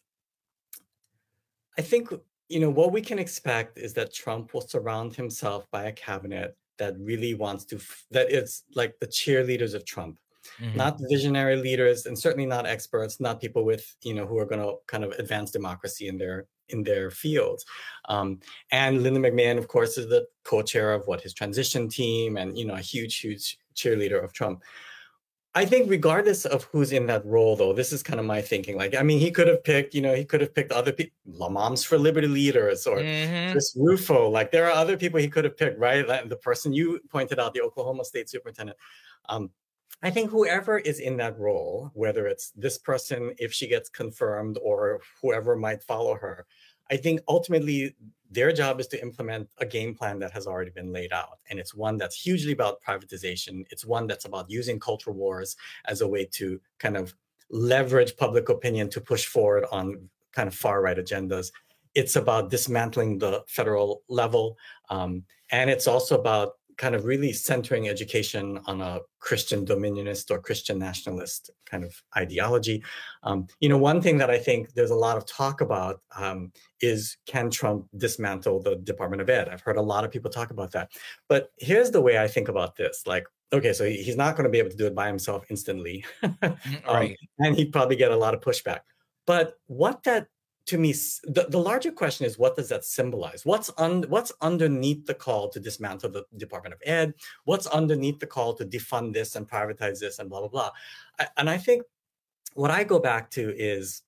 I think, you know, what we can expect is that Trump will surround himself by a cabinet that really wants to f- that is like the cheerleaders of Trump. Mhm. Not visionary leaders and certainly not experts, not people with, you know, who are going to kind of advance democracy in their in their fields. Um, and Linda McMahon, of course, is the co-chair of what his transition team and, you know, a huge, huge cheerleader of Trump. I think regardless of who's in that role, though, this is kind of my thinking. Like, I mean, he could have picked, you know, he could have picked other people, La Moms for Liberty leaders or Mhm. Chris Rufo. Like, there are other people he could have picked, right? Like, the person you pointed out, the Oklahoma State Superintendent. Um, I think whoever is in that role, whether it's this person, if she gets confirmed, or whoever might follow her, I think ultimately their job is to implement a game plan that has already been laid out. And it's one that's hugely about privatization. It's one that's about using culture wars as a way to kind of leverage public opinion to push forward on kind of far right agendas. It's about dismantling the federal level. Um, and it's also about kind of really centering education on a Christian dominionist or Christian nationalist kind of ideology. Um, you know, one thing that I think there's a lot of talk about um, is, can Trump dismantle the Department of Ed? I've heard a lot of people talk about that. But here's the way I think about this. Like, okay, so he's not going to be able to do it by himself instantly. um, Right. And he'd probably get a lot of pushback. But what that, to me, the, the larger question is, what does that symbolize? What's un, what's underneath the call to dismantle the Department of Ed? What's underneath the call to defund this and privatize this and blah, blah, blah? I, and I think what I go back to is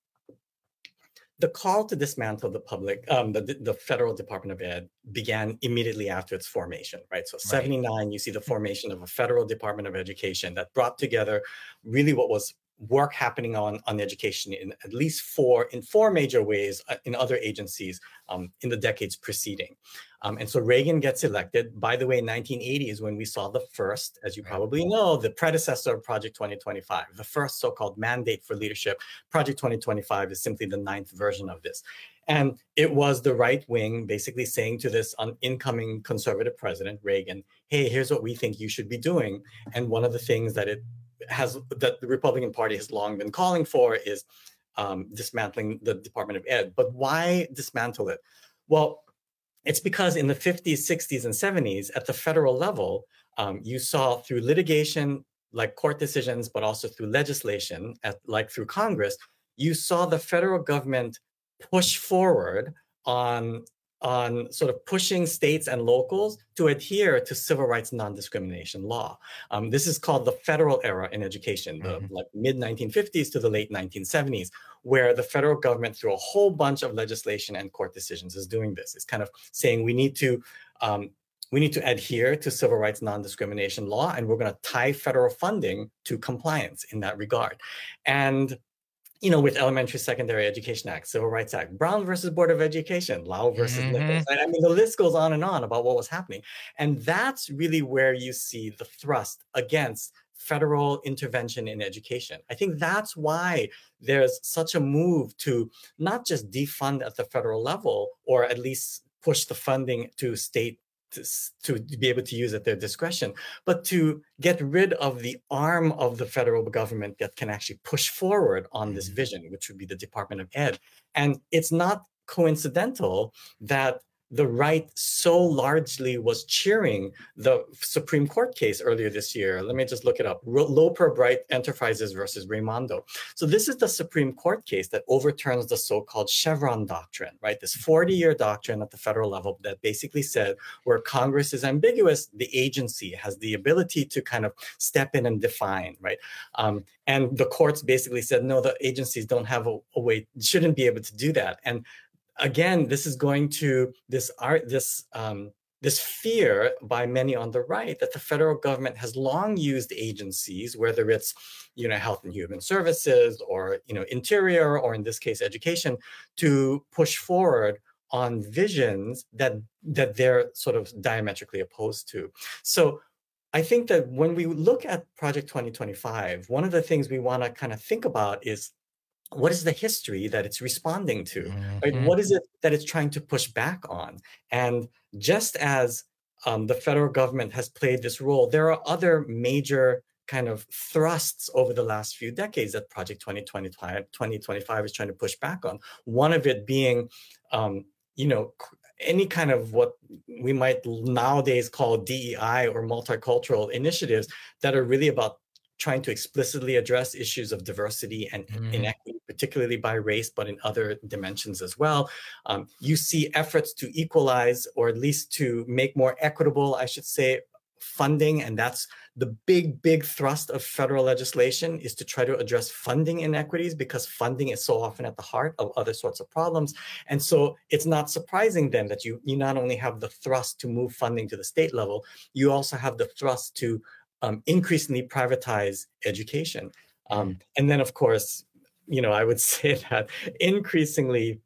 the call to dismantle the public, um, the, the federal Department of Ed began immediately after its formation, right? So seventy-nine, you see the formation of a federal Department of Education that brought together really what was work happening on, on education in at least four, in four major ways uh, in other agencies um, in the decades preceding. Um, and so Reagan gets elected. By the way, nineteen eighty is when we saw the first, as you probably know, the predecessor of Project twenty twenty-five, the first so-called mandate for leadership. Project twenty twenty-five is simply the ninth version of this. And it was the right wing basically saying to this un- incoming conservative president, Reagan, hey, here's what we think you should be doing. And one of the things that it has, that the Republican Party has long been calling for is um, dismantling the Department of Ed. But why dismantle it? Well, it's because in the fifties, sixties, and seventies, at the federal level, um, you saw through litigation, like court decisions, but also through legislation, at, like through Congress, you saw the federal government push forward on, on sort of pushing states and locals to adhere to civil rights non-discrimination law. Um, this is called the federal era in education, the mm-hmm. like mid nineteen fifties to the late nineteen seventies, where the federal government, through a whole bunch of legislation and court decisions, is doing this. It's kind of saying we need to um, we need to adhere to civil rights non-discrimination law, and we're going to tie federal funding to compliance in that regard. And you know, with Elementary Secondary Education Act, Civil Rights Act, Brown versus Board of Education, Lau versus mm-hmm. Nichols. I mean, the list goes on and on about what was happening. And that's really where you see the thrust against federal intervention in education. I think that's why there's such a move to not just defund at the federal level, or at least push the funding to state To, to be able to use at their discretion, but to get rid of the arm of the federal government that can actually push forward on this vision, which would be the Department of Ed. And it's not coincidental that the right so largely was cheering the Supreme Court case earlier this year. Let me just look it up. Loper Bright Enterprises versus Raimondo. So this is the Supreme Court case that overturns the so-called Chevron doctrine, right? This forty-year doctrine at the federal level that basically said where Congress is ambiguous, the agency has the ability to kind of step in and define, right? Um, and the courts basically said, no, the agencies don't have a, a way, shouldn't be able to do that. And again, this is going to this art, this um, this fear by many on the right that the federal government has long used agencies, whether it's you know Health and Human Services or you know Interior, or in this case Education, to push forward on visions that that they're sort of diametrically opposed to. So I think that when we look at Project twenty twenty-five, one of the things we want to kind of think about is, what is the history that it's responding to? Mm-hmm. Right? What is it that it's trying to push back on? And just as um, the federal government has played this role, there are other major kind of thrusts over the last few decades that Project twenty twenty-five, twenty twenty-five is trying to push back on. One of it being, um, you know, any kind of what we might nowadays call D E I or multicultural initiatives that are really about trying to explicitly address issues of diversity and mm-hmm. inequity, particularly by race, but in other dimensions as well. Um, you see efforts to equalize, or at least to make more equitable, I should say, funding. And that's the big, big thrust of federal legislation, is to try to address funding inequities, because funding is so often at the heart of other sorts of problems. And so it's not surprising then that you, you not only have the thrust to move funding to the state level, you also have the thrust to Um, increasingly privatize education. Um, and then, of course, you know, I would say that increasingly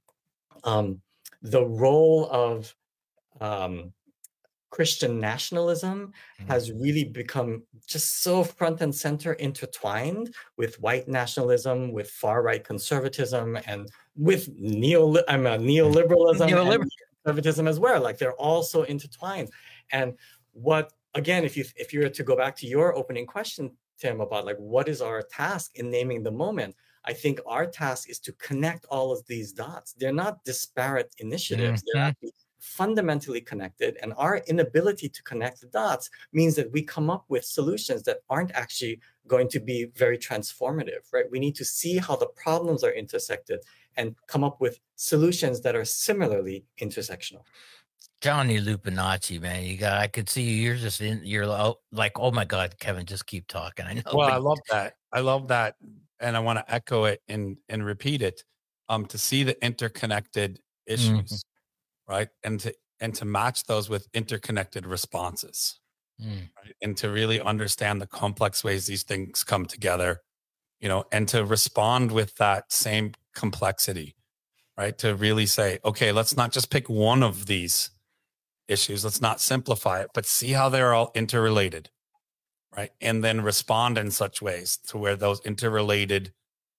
um, the role of um, Christian nationalism mm-hmm. has really become just so front and center intertwined with white nationalism, with far-right conservatism, and with neo I'm a neoliberalism Neoliber- and conservatism as well. Like, they're all so intertwined. And what again, if you if you were to go back to your opening question, Tim, about like what is our task in naming the moment, I think our task is to connect all of these dots. They're not disparate initiatives. Mm-hmm. They're actually fundamentally connected, and our inability to connect the dots means that we come up with solutions that aren't actually going to be very transformative, right? We need to see how the problems are intersected and come up with solutions that are similarly intersectional. Johnny Lupinacci, man, you got. I could see you. You're just in. You're like, oh my God, Kevin, just keep talking. I know. Well, but- I love that. I love that, and I want to echo it and and repeat it. Um, to see the interconnected issues, mm-hmm. right, and to and to match those with interconnected responses, mm. right? And to really understand the complex ways these things come together, you know, and to respond with that same complexity, right? To really say, okay, let's not just pick one of these issues. Let's not simplify it, but see how they're all interrelated, right? And then respond in such ways to where those interrelated,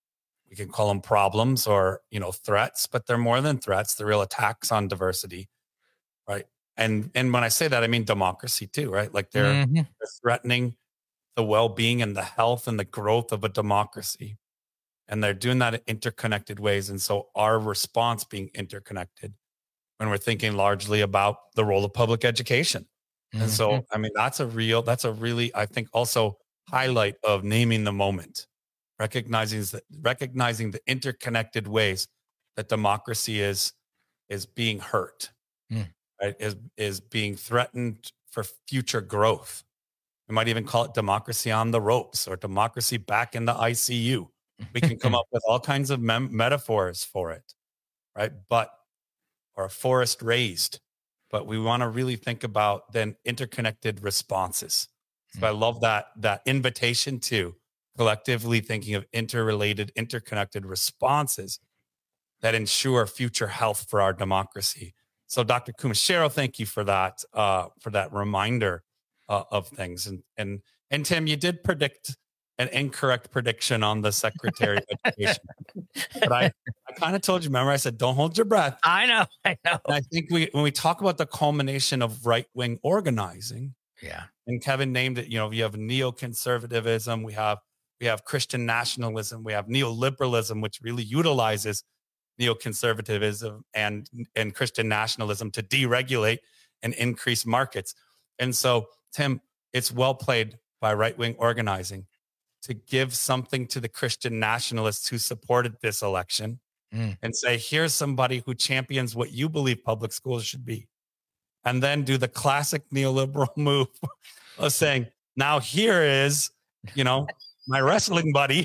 we can call them problems or, you know, threats, but they're more than threats. They're real attacks on diversity, right? And and when I say that, I mean democracy too, right? Like they're, mm-hmm. they're threatening the well-being and the health and the growth of a democracy. And they're doing that in interconnected ways. And so our response being interconnected when we're thinking largely about the role of public education. Mm-hmm. And so, I mean, that's a real, that's a really, I think also highlight of naming the moment, recognizing that, recognizing the interconnected ways that democracy is, is being hurt, mm. right? Is, is being threatened for future growth. We might even call it democracy on the ropes or democracy back in the I C U. We can come up with all kinds of mem- metaphors for it, right? But, or a forest raised, but we want to really think about then interconnected responses. So I love that, that invitation to collectively thinking of interrelated, interconnected responses that ensure future health for our democracy. So Doctor Kumashiro, thank you for that, uh, for that reminder uh, of things. And, and, and Tim, you did predict an incorrect prediction on the Secretary of Education. But I, I kind of told you, remember, I said, don't hold your breath. I know, I know. And I think we, when we talk about the culmination of right-wing organizing, yeah, and Kevin named it, you know, you have neoconservatism, we have, we have Christian nationalism, we have neoliberalism, which really utilizes neoconservatism and, and Christian nationalism to deregulate and increase markets. And so, Tim, it's well played by right-wing organizing to give something to the Christian nationalists who supported this election mm. and say, here's somebody who champions what you believe public schools should be. And then do the classic neoliberal move of saying, now here is, you know, my wrestling buddy.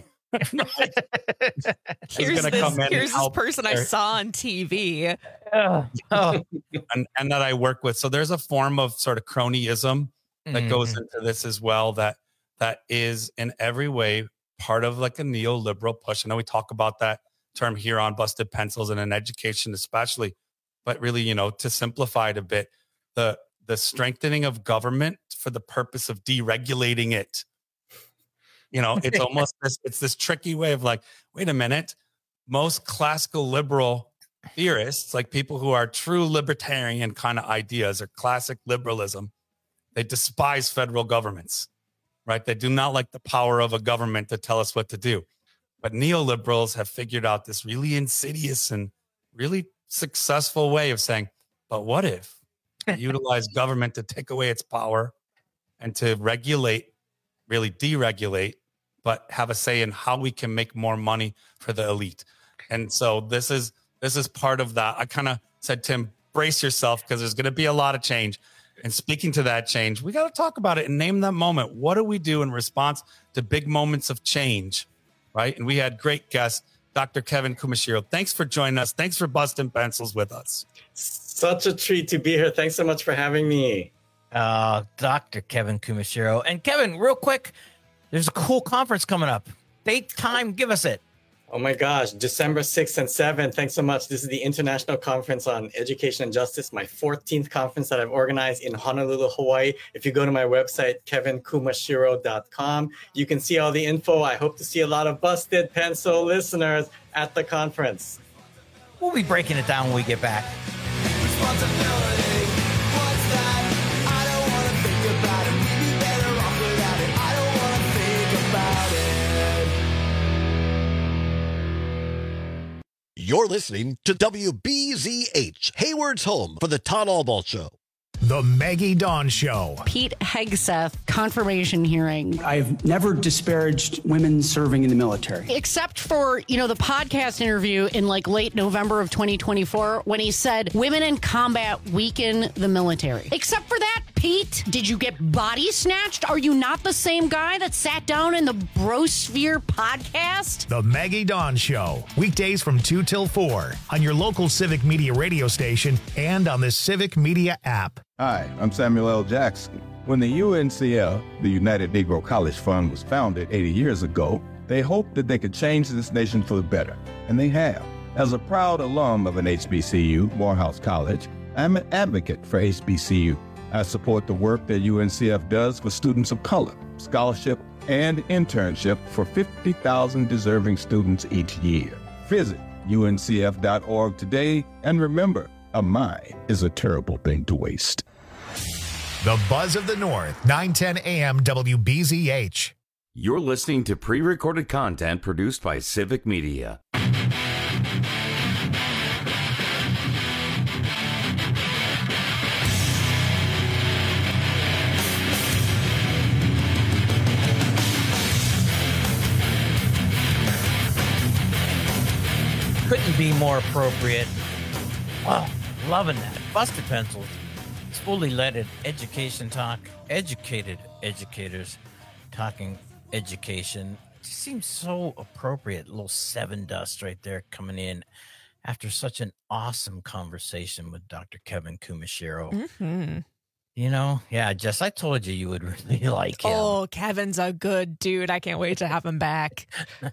here's this, come in here's this person I saw on T V. Oh, oh. and, and that I work with. So there's a form of sort of cronyism that mm. goes into this as well, that that is in every way part of like a neoliberal push. I know we talk about that term here on Busted Pencils and in education especially, but really, you know, to simplify it a bit, the the strengthening of government for the purpose of deregulating it. You know, it's almost this, it's this tricky way of like, wait a minute, most classical liberal theorists, like people who are true libertarian kind of ideas or classic liberalism, they despise federal governments. Right? They do not like the power of a government to tell us what to do. But neoliberals have figured out this really insidious and really successful way of saying, but what if we utilize government to take away its power and to regulate, really deregulate, but have a say in how we can make more money for the elite. And so this is this is part of that. I kind of said, Tim, brace yourself because there's going to be a lot of change. And speaking to that change, we got to talk about it and name that moment. What do we do in response to big moments of change, right? And we had great guest, Doctor Kevin Kumashiro. Thanks for joining us. Thanks for busting pencils with us. Such a treat to be here. Thanks so much for having me. Uh, Doctor Kevin Kumashiro. And Kevin, real quick, there's a cool conference coming up. Date, time, give us it. Oh my gosh, December sixth and seventh. Thanks so much. This is the International Conference on Education and Justice, my fourteenth conference that I've organized in Honolulu, Hawaii. If you go to my website, kevin kumashiro dot com, you can see all the info. I hope to see a lot of Busted Pencil listeners at the conference. We'll be breaking it down when we get back. Responsibility, what's that? I don't want to think about it. You're listening to W B Z H, Hayward's home for the Todd Albaugh Show. The Maggie Dawn Show. Pete Hegseth confirmation hearing. I've never disparaged women serving in the military. Except for, you know, the podcast interview in like late November of twenty twenty-four when he said women in combat weaken the military. Except for that, Pete, did you get body snatched? Are you not the same guy that sat down in the Brosphere podcast? The Maggie Dawn Show. Weekdays from two till four on your local Civic Media radio station and on the Civic Media app. Hi, I'm Samuel L. Jackson. When the U N C F, the United Negro College Fund, was founded eighty years ago, they hoped that they could change this nation for the better, and they have. As a proud alum of an H B C U, Morehouse College, I'm an advocate for H B C U. I support the work that U N C F does for students of color, scholarship, and internship for fifty thousand deserving students each year. Visit U N C F dot org today, and remember, a mind is a terrible thing to waste. The Buzz of the North, nine ten A M W B Z H. You're listening to pre-recorded content produced by Civic Media. Couldn't be more appropriate. Wow, loving that. Busted Pencils. It's fully leaded education talk. Educated educators talking education. It seems so appropriate. A little seven dust right there coming in after such an awesome conversation with Doctor Kevin Kumashiro. Mm-hmm. You know, yeah, Jess, I told you you would really like him. Oh, Kevin's a good dude. I can't wait to have him back.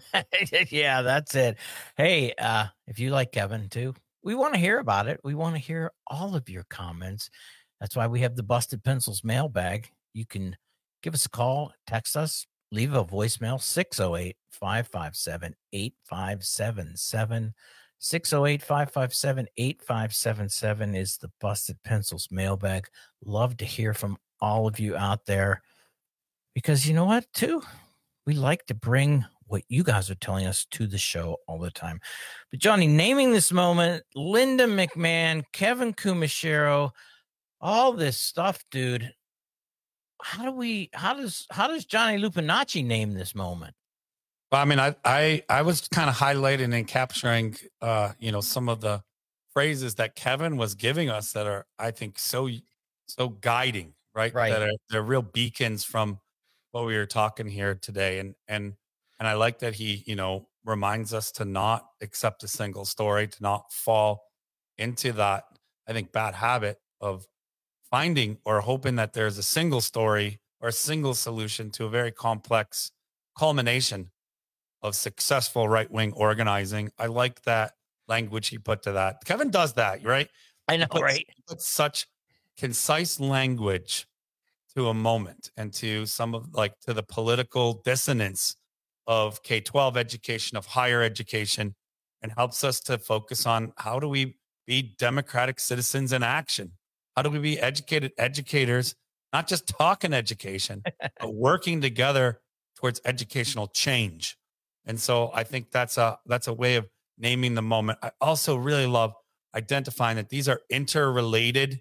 Yeah, that's it. Hey, uh, if you like Kevin too, we want to hear about it. We want to hear all of your comments. That's why we have the Busted Pencils mailbag. You can give us a call, text us, leave a voicemail, six oh eight, five five seven, eight five seven seven. six oh eight, five five seven, eight five seven seven is the Busted Pencils mailbag. Love to hear from all of you out there because you know what, too? We like to bring what you guys are telling us to the show all the time. But Johnny, naming this moment, Linda McMahon, Kevin Kumashiro, all this stuff, dude. How do we, how does, how does Johnny Lupinacci name this moment? Well, I mean, I I, I was kind of highlighting and capturing, uh, you know, some of the phrases that Kevin was giving us that are, I think, so so guiding, right? Right. That are they're real beacons from what we were talking here today, and and and I like that he, you know, reminds us to not accept a single story, to not fall into that, I think, bad habit of finding or hoping that there's a single story or a single solution to a very complex culmination of successful right-wing organizing. I like that language he put to that. Kevin does that, right? I know, He puts- right? he puts such concise language to a moment and to some of like to the political dissonance of K twelve education, of higher education, and helps us to focus on how do we be democratic citizens in action? How do we be educated educators, not just talking education, but working together towards educational change? And so I think that's a that's a way of naming the moment. I also really love identifying that these are interrelated.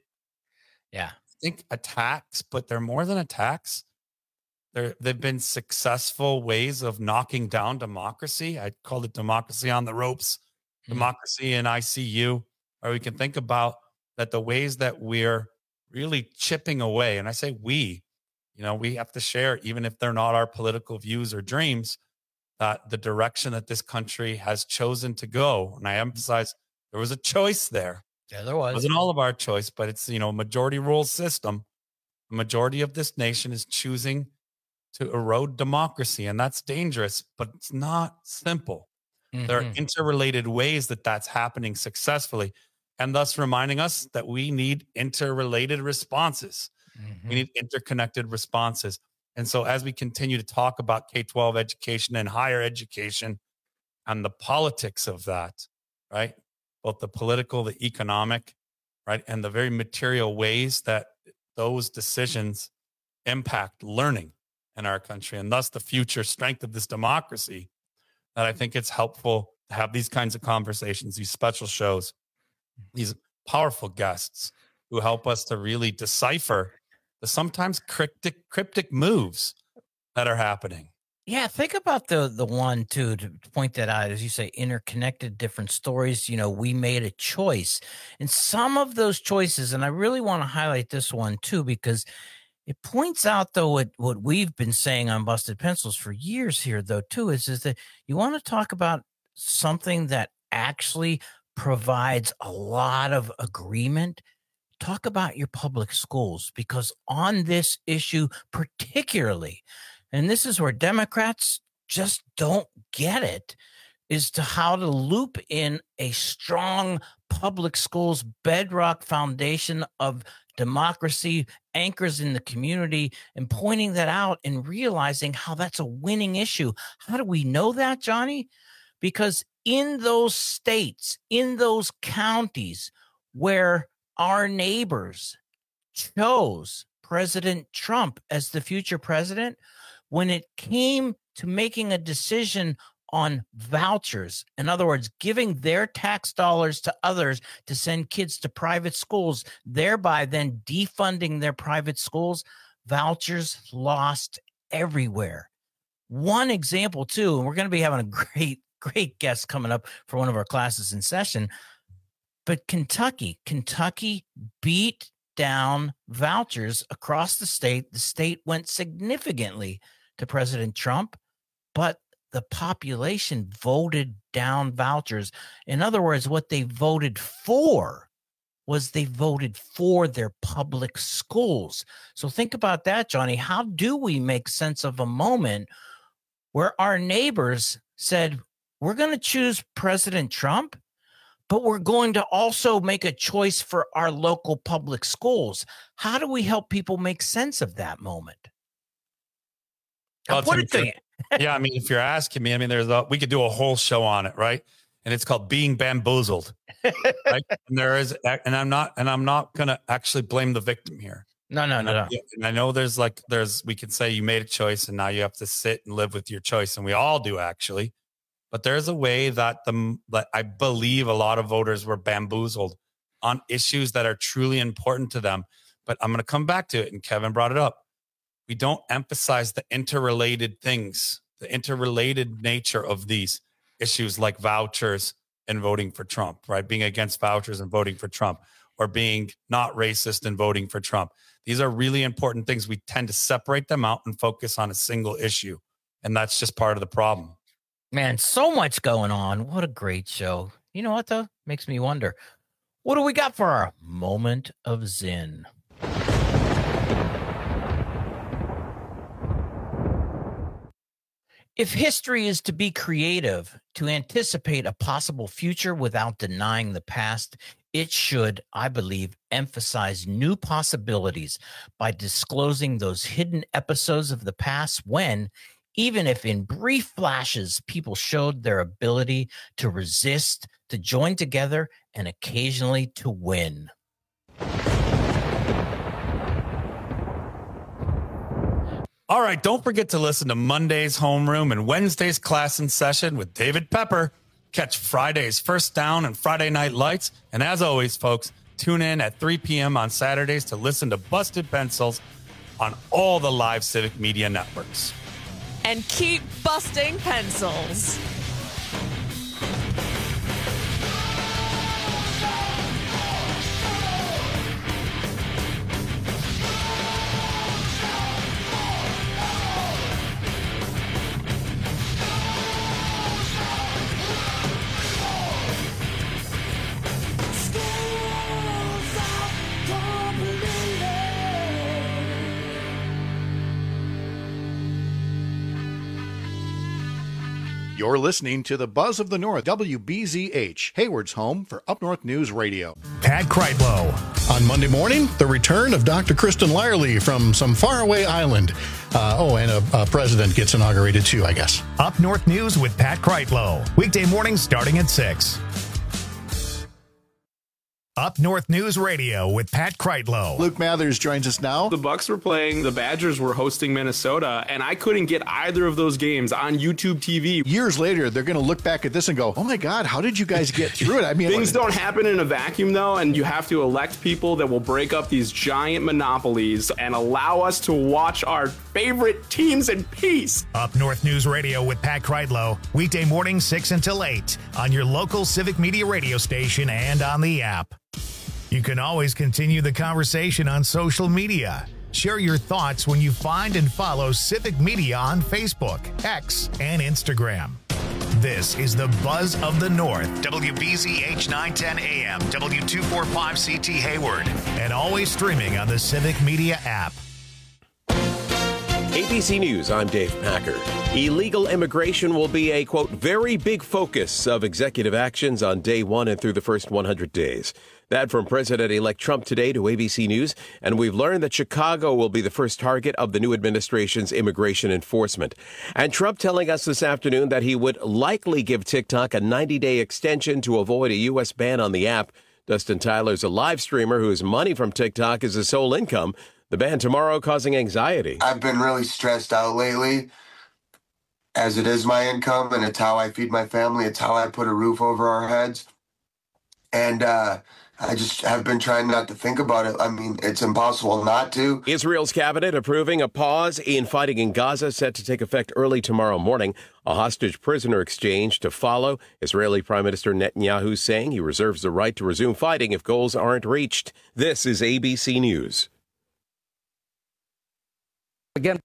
Yeah. I think attacks, but they're more than attacks. They're, they've been successful ways of knocking down democracy. I called it democracy on the ropes, Hmm. democracy in I C U, or we can think about that the ways that we're really chipping away. And I say we, you know, we have to share, even if they're not our political views or dreams, that the direction that this country has chosen to go. And I emphasize there was a choice there. Yeah, there It was. wasn't all of our choice, but it's, you know, a majority rule system. The majority of this nation is choosing to erode democracy, and that's dangerous, but it's not simple. There are Mhm. interrelated ways that that's happening successfully, and thus reminding us that we need interrelated responses. Mhm. We need interconnected responses. And so as we continue to talk about K twelve education and higher education and the politics of that, right? Both the political, the economic, right? And the very material ways that those decisions impact learning in our country and thus the future strength of this democracy, that I think it's helpful to have these kinds of conversations, these special shows, these powerful guests who help us to really decipher the sometimes cryptic, cryptic moves that are happening. Yeah, think about the the one too, to point that out, as you say, interconnected different stories. You know, we made a choice, and some of those choices, and I really want to highlight this one too, because it points out though what what we've been saying on Busted Pencils for years here, though, too, is is that you want to talk about something that actually provides a lot of agreement. Talk about your public schools, because on this issue particularly, and this is where Democrats just don't get it, is to how to loop in a strong public schools bedrock foundation of democracy, anchors in the community, and pointing that out and realizing how that's a winning issue. How do we know that, Johnny? Because in those states, in those counties where our neighbors chose President Trump as the future president, when it came to making a decision on vouchers, in other words, giving their tax dollars to others to send kids to private schools, thereby then defunding their private schools, vouchers lost everywhere. One example, too, and we're going to be having a great, great guest coming up for one of our classes in session, but Kentucky, Kentucky beat down vouchers across the state. The state went significantly to President Trump, but the population voted down vouchers. In other words, what they voted for was they voted for their public schools. So think about that, Johnny. How do we make sense of a moment where our neighbors said, we're going to choose President Trump, but we're going to also make a choice for our local public schools? How do we help people make sense of that moment? Well, Tim, yeah, I mean, if you're asking me, I mean, there's a, we could do a whole show on it, right? And it's called Being Bamboozled, right? And there is, and I'm not, and I'm not gonna actually blame the victim here. No, no, no, no. And I know there's like, there's, we can say you made a choice, and now you have to sit and live with your choice, and we all do actually. But there's a way that the that I believe a lot of voters were bamboozled on issues that are truly important to them. But I'm going to come back to it, and Kevin brought it up. We don't emphasize the interrelated things, the interrelated nature of these issues, like vouchers and voting for Trump, right? Being against vouchers and voting for Trump, or being not racist and voting for Trump. These are really important things. We tend to separate them out and focus on a single issue. And that's just part of the problem. Man, so much going on. What a great show. You know what, though? Makes me wonder, what do we got for our moment of Zen? If history is to be creative, to anticipate a possible future without denying the past, it should, I believe, emphasize new possibilities by disclosing those hidden episodes of the past when, even if in brief flashes, people showed their ability to resist, to join together, and occasionally to win. All right, don't forget to listen to Monday's Homeroom and Wednesday's Class in Session with David Pepper. Catch Friday's First Down and Friday Night Lights. And as always, folks, tune in at three p.m. on Saturdays to listen to Busted Pencils on all the live Civic Media networks. And keep busting pencils. You're listening to the Buzz of the North, W B Z H, Hayward's home for Up North News Radio. Pat Kreitlow. On Monday morning, the return of Doctor Kristen Lyerly from some faraway island. Uh, oh, and a, a president gets inaugurated too, I guess. Up North News with Pat Kreitlow. Weekday mornings starting at six. Up North News Radio with Pat Kreitlow. Luke Mathers joins us now. The Bucks were playing, the Badgers were hosting Minnesota, and I couldn't get either of those games on YouTube T V. Years later, they're going to look back at this and go, oh my God, how did you guys get through it? I mean, things don't happen in a vacuum, though, and you have to elect people that will break up these giant monopolies and allow us to watch our favorite teams in peace. Up North News Radio with Pat Kreitlow, weekday morning six until eight on your local Civic Media radio station and on the app. You can always continue the conversation on social media. Share your thoughts when you find and follow Civic Media on Facebook, X, and Instagram. This is the Buzz of the North, W B Z H nine ten A M, W two forty-five C T Hayward, and always streaming on the Civic Media app. A B C News, I'm Dave Packer. Illegal immigration will be a, quote, very big focus of executive actions on day one and through the first one hundred days. That from President-elect Trump today to A B C News. And we've learned that Chicago will be the first target of the new administration's immigration enforcement. And Trump telling us this afternoon that he would likely give TikTok a ninety-day extension to avoid a U S ban on the app. Dustin Tyler's a live streamer whose money from TikTok is his sole income. The ban tomorrow causing anxiety. I've been really stressed out lately, as it is my income, and it's how I feed my family. It's how I put a roof over our heads. And uh, I just have been trying not to think about it. I mean, it's impossible not to. Israel's cabinet approving a pause in fighting in Gaza set to take effect early tomorrow morning. A hostage prisoner exchange to follow. Israeli Prime Minister Netanyahu saying he reserves the right to resume fighting if goals aren't reached. This is A B C News. Again.